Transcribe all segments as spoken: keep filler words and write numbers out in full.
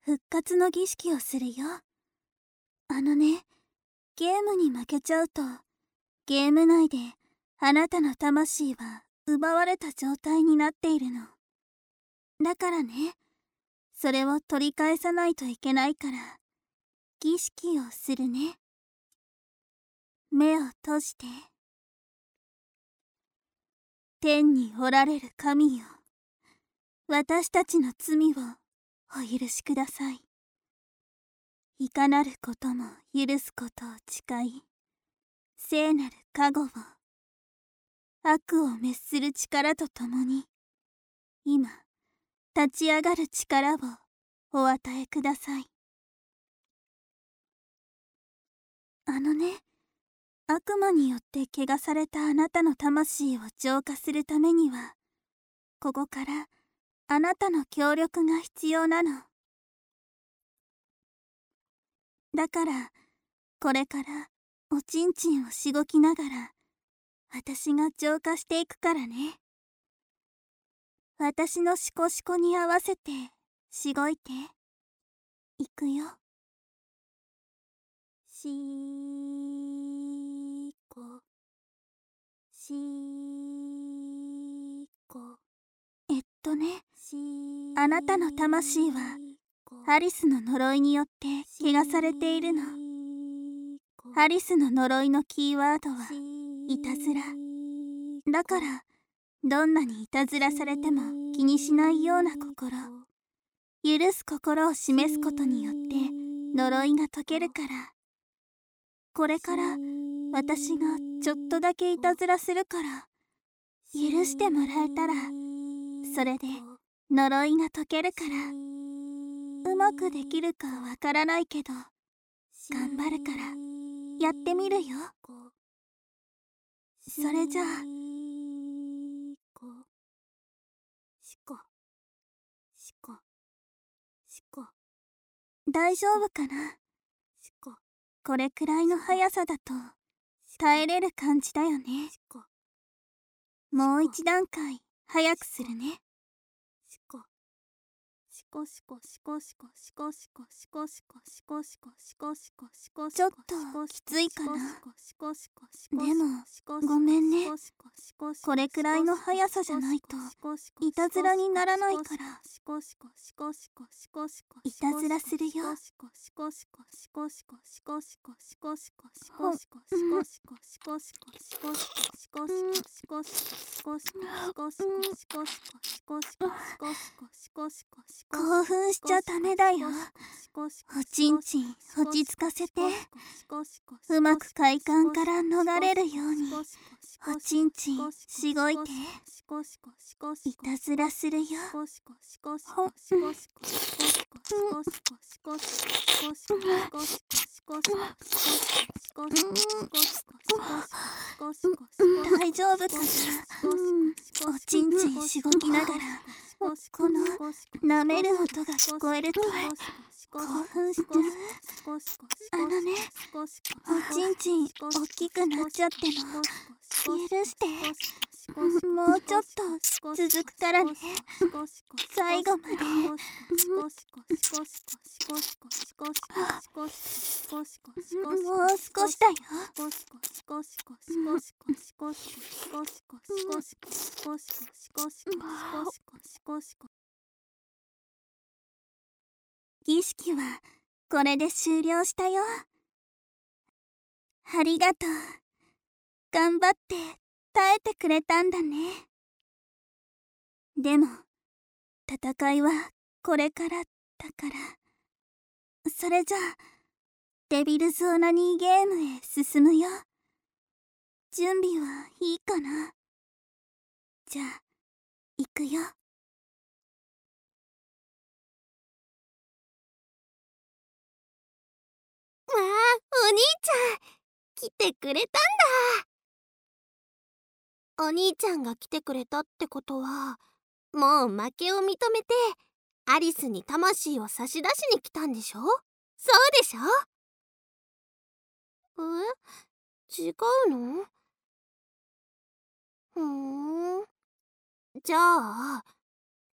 復活の儀式をするよ。あのね、ゲームに負けちゃうと、ゲーム内であなたの魂は奪われた状態になっているの。だからね、それを取り返さないといけないから、儀式をするね。目を閉じて。天におられる神よ、私たちの罪をお許しください。いかなることも許すことを誓い、聖なる加護を、悪を滅する力とともに、今、立ち上がる力をお与えください。あのね、悪魔によって汚されたあなたの魂を浄化するためには、ここからあなたの協力が必要なの。だから、これからおちんちんをしごきながら、私が浄化していくからね。私のシコシコに合わせてしごいて。いくよ。しーこ、しーこ。えっとね、あなたの魂はアリスの呪いによって汚されているの。アリスの呪いのキーワードはいたずら。だからどんなにいたずらされても気にしないような心、許す心を示すことによって呪いが解けるから。これから私がちょっとだけいたずらするから許してもらえたら、それで呪いが解けるから。うまくできるかわからないけど頑張るからやってみるよ。それじゃあ、しこしこしこ。大丈夫かな。しこ。これくらいの速さだと耐えれる感じだよね。もう一段階速くするね。しこしこしこしこしこしこしこしこしこしこしこしこしこしこ。ちょっときついかな。でもごめんね。これくらいの速さじゃないといたずらにならないから。いたずらするよ。興奮しちゃダメだよ。おちんちん落ち着かせて。うまく快感から逃れるようにおちんちんしごいて。いたずらするよ。ほ大丈夫かな。おちんちんしごきながらこの舐める音が聞こえると興奮しちゃう。あのね、おちんちん大きくなっちゃっても許して。もうちょっと続くからね。最後まで。もう少しだよ。儀式はこれで終了したよ。ありがとう。頑張って耐えてくれたんだね。でも戦いはこれからだから。それじゃあデビルズ・オナニーゲームへ進むよ。準備はいいかな。じゃあ行くよ。わあ、お兄ちゃん来てくれたんだ。お兄ちゃんが来てくれたってことはもう負けを認めてアリスに魂を差し出しに来たんでしょ。そうでしょ。え、違うの？ふーん。じゃあ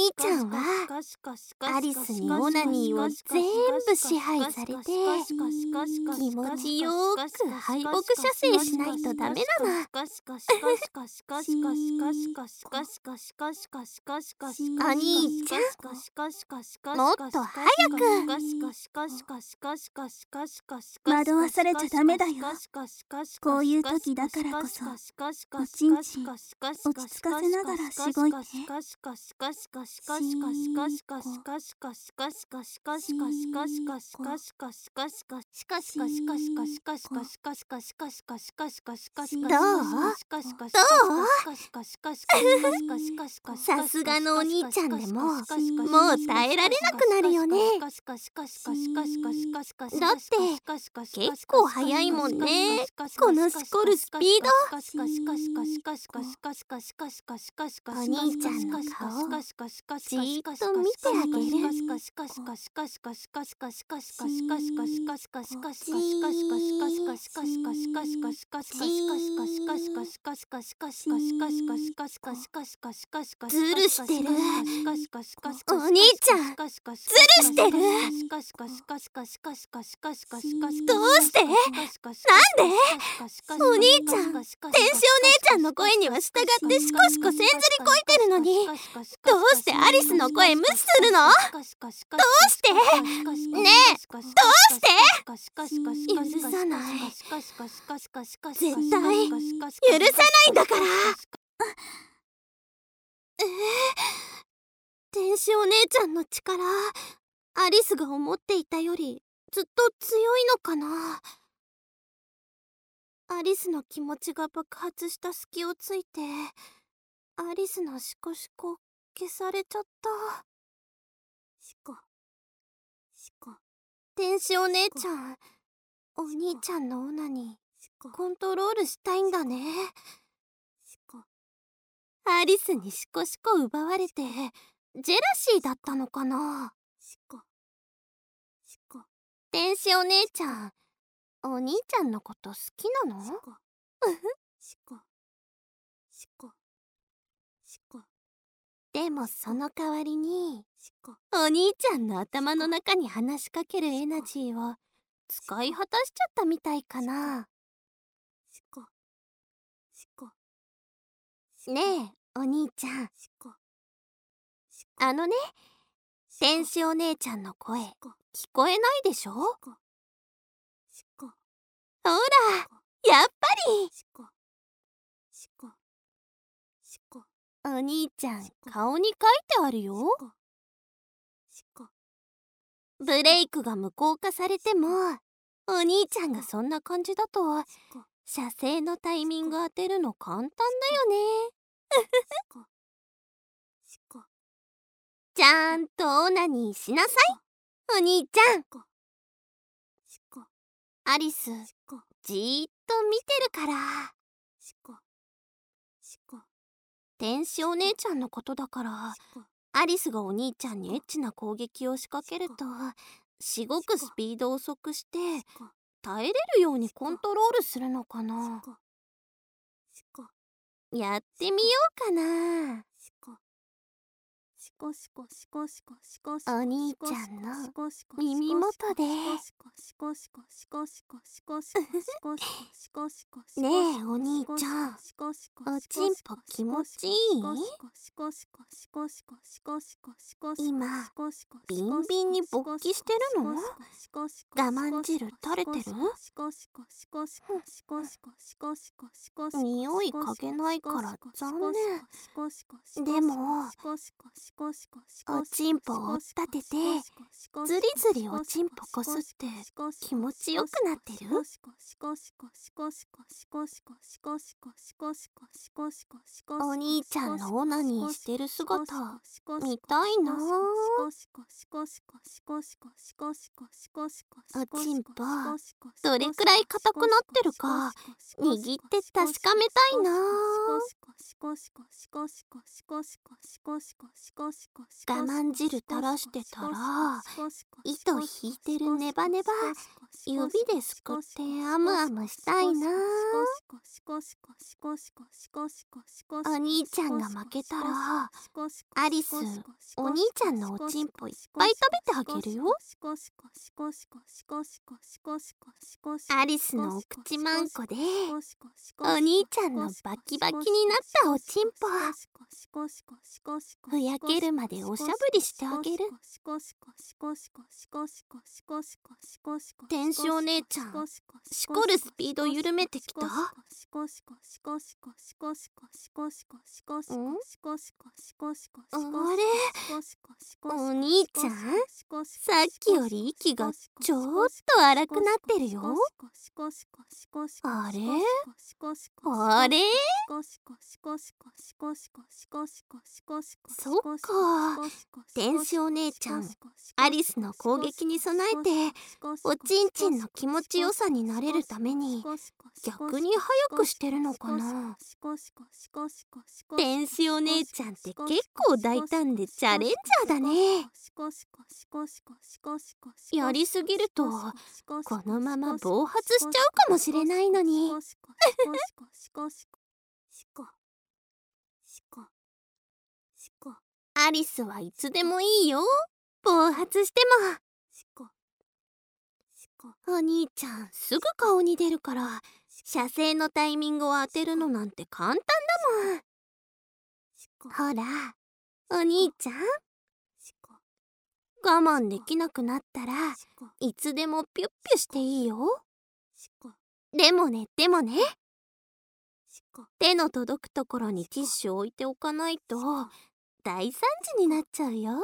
兄ちゃんはアリスにオナニーを全部支配されて気持ちよーく敗北射精しないとダメなの。お兄ちゃん、もっと早く。 惑わされちゃダメだよ。こういう時だからこそおちんちん落ち着かせながらしごいて。 どう？さすがのお兄ちゃんでももう耐えられなくなるよね。だって結構速いもんね、このしこるスピード。お兄ちゃんの顔じーっと見てあげる。じーっズルしてる。お兄ちゃんズルしてる。どうして？なんで？お兄ちゃん、天使お姉ちゃんの声には従ってシコシコせんずりこいてるのに、どうしてアリスの声無視するの？どうして？ねえ、どうして？許さない。絶対許さないんだから。えー、天使お姉ちゃんの力、アリスが思っていたよりずっと強いのかな。アリスの気持ちが爆発した隙をついて、アリスのシコシコ消されちゃった。 シコシコ。 天使お姉ちゃん、お兄ちゃんのオナにコントロールしたいんだね。 シコ。 アリスにシコシコ奪われてジェラシーだったのかな。 シコシコ。 天使お姉ちゃん、お兄ちゃんのこと好きなの？ シコシコシコシコ。 でもその代わりにシコお兄ちゃんの頭の中に話しかけるエナジーを使い果たしちゃったみたいかな。 シコシコ。 ねえお兄ちゃん、 シコシコ。 あのね、天使お姉ちゃんの声聞こえないでしょ？ほシコら、やっぱり。 シコシコシコ。 お兄ちゃん顔に書いてあるよ。 シコ。 ブレイクが無効化されてもお兄ちゃんがそんな感じだと射精のタイミング当てるの簡単だよね。ちゃんとオナニーしなさいお兄ちゃん。アリスじーっと見てるから。天使お姉ちゃんのことだから、アリスがお兄ちゃんにエッチな攻撃を仕掛けるとしごくスピードを遅くして耐えれるようにコントロールするのかな。やってみようかな。お兄ちゃんの耳元で。ねえお兄ちゃん、おちんぽ気持ちいい？今ビンビンに勃起してるの？我慢汁垂れてる？匂い嗅げないから残念。でもおちんぽを立ててずりずりおちんぽこすって気持ちよくなってる？お兄ちゃんのオナニーしてる姿見たいな。おちんぽどれくらい硬くなってるか握って確かめたいな。我慢汁垂らしてたら糸引いてるネバネバ指ですくってアムアムしたいな。 お兄ちゃんが負けたらアリス、お兄ちゃんのおちんぽいっぱい食べてあげるよ。アリスのお口まんこでお兄ちゃんのバキバキになったおちんぽふやけるまでおしゃぶりしてあげる。天使お姉ちゃん、しこるスピード緩めてきた？ん？あれ？お兄ちゃん、さっきより息がちょっと荒くなってるよ。あれ？あれ？そっか、天使お姉ちゃん、アリスの攻撃に備えておちんちんの気持ちよさになれるために逆に早くしてるのかな。天使お姉ちゃんって結構大胆でチャレンジャーだね。やりすぎるとこのまま暴発しちゃうかもしれないのに。アリスはいつでもいいよ、暴発しても。お兄ちゃんすぐ顔に出るから射精のタイミングを当てるのなんて簡単だもん。ほらお兄ちゃん、我慢できなくなったらいつでもピュッピュしていいよ。でもねでもね手の届くところにティッシュ置いておかないと大惨事になっちゃうよ。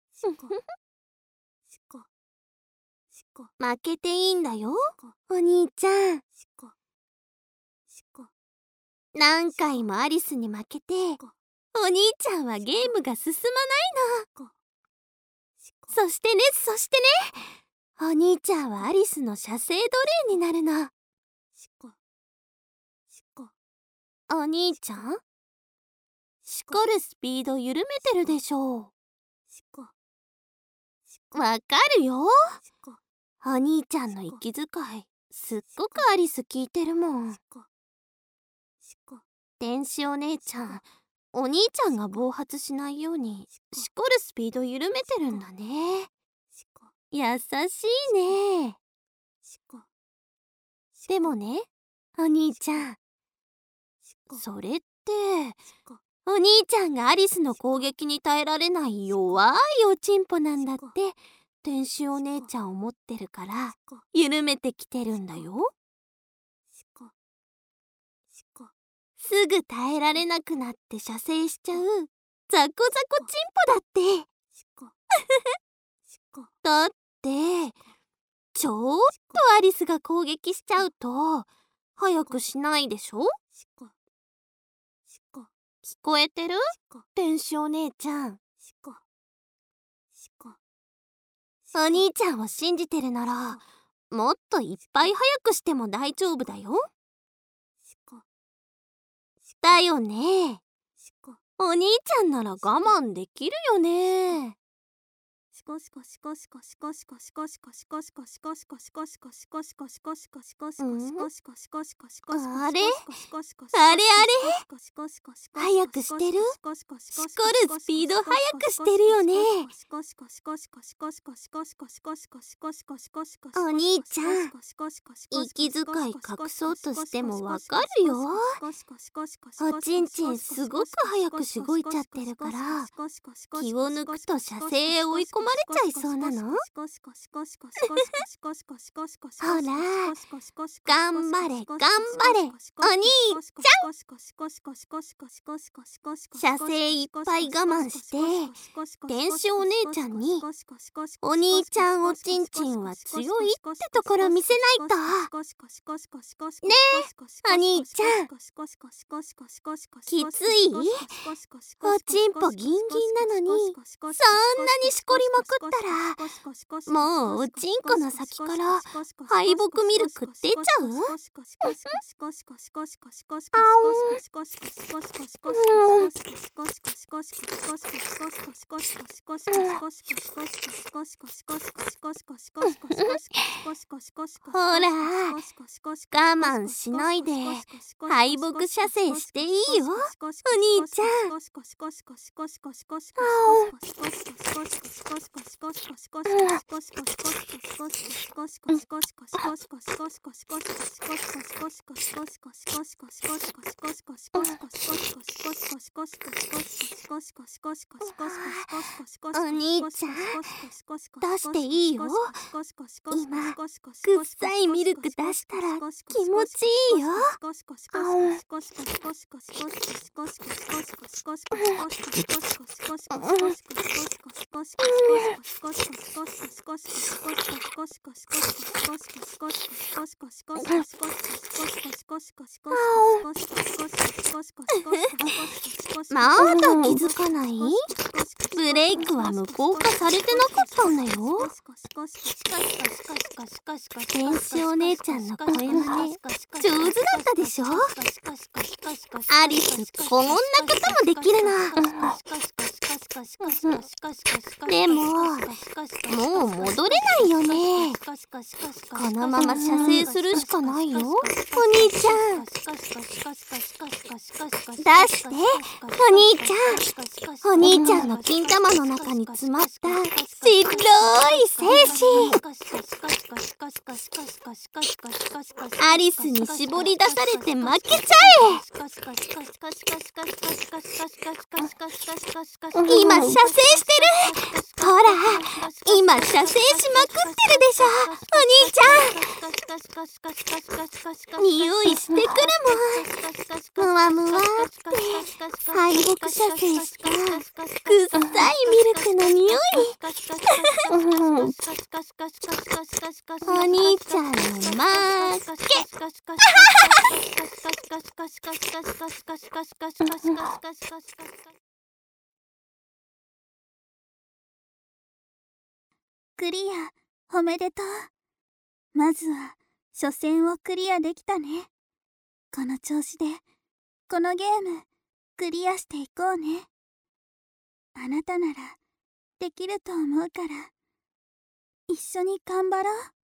負けていいんだよお兄ちゃん。何回もアリスに負けてお兄ちゃんはゲームが進まないの。そしてねそしてねお兄ちゃんはアリスの射精奴隷になるの。お兄ちゃん、しこるスピード緩めてるでしょう。わかるよ、お兄ちゃんの息遣いすっごくアリス聞いてるもん。天使お姉ちゃん、お兄ちゃんが暴発しないようにしこるスピード緩めてるんだね。優しいね。でもねお兄ちゃん、それってお兄ちゃんがアリスの攻撃に耐えられない弱いおちんぽなんだって天使お姉ちゃん思ってるから緩めてきてるんだよ。すぐ耐えられなくなって射精しちゃうザコザコチンポだって。だってちょっとアリスが攻撃しちゃうと早くしないでしょ。聞こえてる？天使お姉ちゃん。お兄ちゃんを信じてるならもっといっぱい早くしても大丈夫だよ。だよね。お兄ちゃんなら我慢できるよね。あれあれあれ早くしてる？しこるスピード早くしてるよね。お兄ちゃん、息遣い隠そうとしてもわかるよ。おちんちんすごく早くしごいちゃってるから気を抜くと射精へ追い込まれちゃいそうなの。ほら頑張れ頑張れお兄ちゃん。射精いっぱい我慢して天使お姉ちゃんにお兄ちゃんおちんちんは強いってところ見せないと。ねえお兄ちゃん、きつい？おちんぽギンギンなのにそんなにしこりまくったらもうおちんこの先から敗北ミルク出ちゃう？ほら、我慢しないで敗北射精していいよ、お兄ちゃん。お兄ちゃん、出していいよ。今、臭いミルク出したら気持ちいいよ。まだ気づかない？ブレイクは無効化されてなかったんだよ。天使お姉ちゃんの声真似上手だったでしょ。アリス、こんなこともできるな。でももう戻れないよね。このまま射精するしかないよ、お兄ちゃん。出して、お兄ちゃん。お兄ちゃんの金玉の中に詰まった白い精子。アリスに絞り出されて負けちゃえ。今射精してる。ほら、今射精しまくってるでしょ、お兄ちゃん。匂いしてくるもん。むわむわって敗北射精した臭いミルクの匂い。お兄ちゃんの負け。 クリア、おめでとう。まずは初戦をクリアできたね。この調子でこのゲームクリアしていこうね。あなたならできると思うから一緒に頑張ろう。